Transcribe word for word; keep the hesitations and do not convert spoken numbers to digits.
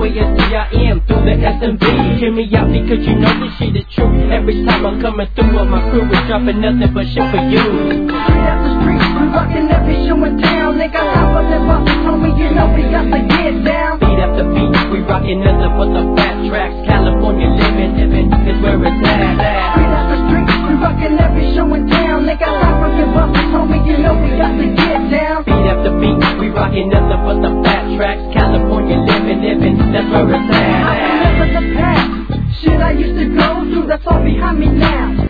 way S T I M through the S M B. Hear me out because you know this shit is true. Every time I'm coming through with my crew, we're dropping nothing but shit for you. Straight out the streets, we rockin' every show in town. They got top of the bosses, homie, you know we got to get down. Beat after beat, we rockin' nothing but the fat tracks. California living, living is where it's at. Straight out the streets, we rockin' every show in town. They got top of the bosses, homie, you know we got to get down. Beat after beat, we rockin' nothing but the fat tracks. California living, living, that's where it's at. I remember the past, shit I used to go through, that's all behind me now.